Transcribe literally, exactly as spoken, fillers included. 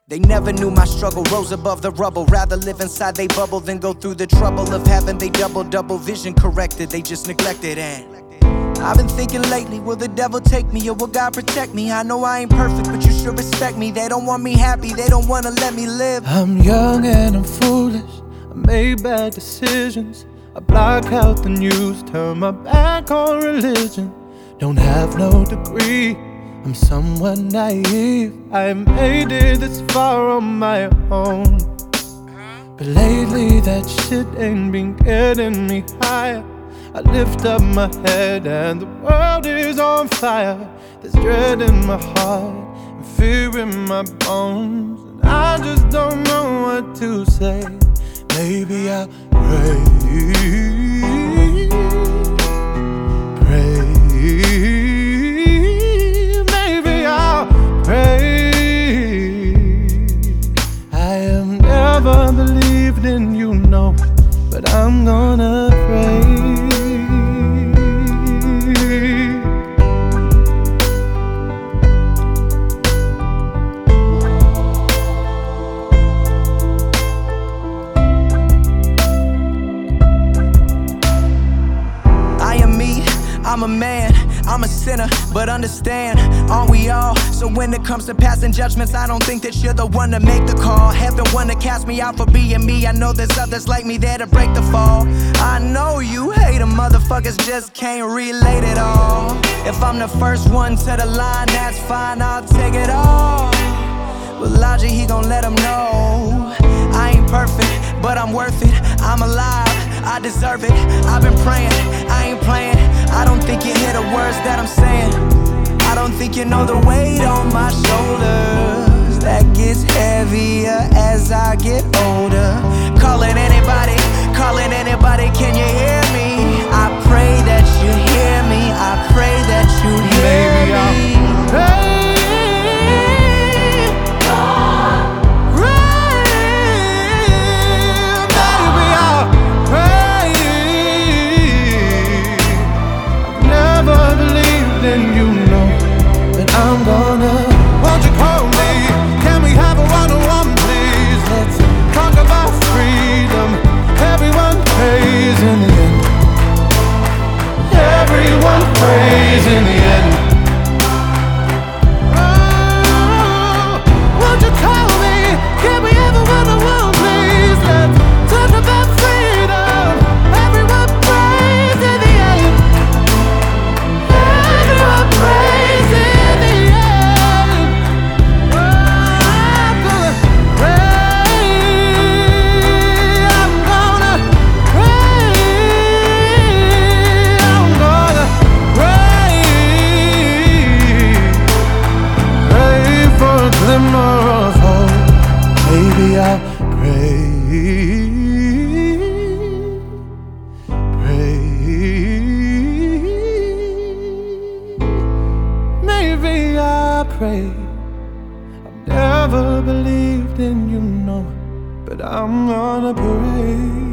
They never knew my struggle, rose above the rubble. Rather live inside they bubble than go through the trouble of having they double, double vision corrected. They just neglected and I've been thinking lately, will the devil take me or will God protect me? I know I ain't perfect, but you should respect me. They don't want me happy, they don't wanna let me live. I'm young and I'm foolish, I made bad decisions. I block out the news, turn my back on religion. Don't have no degree, I'm somewhat naive. I made it this far on my own, but lately that shit ain't been getting me higher. I lift up my head and the world is on fire. There's dread in my heart and fear in my bones, and I just don't know what to say. Maybe I'll pray, pray. Maybe I'll pray. I have never believed in you, no, but I'm gonna pray. I'm a man, I'm a sinner, but understand, aren't we all? So when it comes to passing judgments, I don't think that you're the one to make the call. Heaven wanna cast me out for being me. I know there's others like me there to break the fall. I know you hate them motherfuckers, just can't relate it all. If I'm the first one to the line, that's fine, I'll take it all. But Logic, he gon' let them know I ain't perfect, but I'm worth it. I'm alive, I deserve it. I've been praying, I ain't playing. I don't think you hear the words that I'm saying. I don't think you know the weight on my shoulders that gets heavier as I get older. Calling anybody, calling anybody, can you hear me? I pray that you hear me. I pray that you hear Maybe me. I'll pray. Then you know that I'm gonna. Won't you call me? Can we have a one-on-one, please? Let's talk about freedom. Everyone prays in the end. Everyone prays in the end. Oh, won't you call me? Can we have a one-on-one, please? Let's talk about freedom. Everyone prays in the end. Praise in the end. I'm gonna pray. I'm gonna pray. I'm gonna pray. Pray for a glimmer of hope. Maybe I'll pray. Pray. Maybe I pray. I've never believed in you, no, but I'm gonna pray.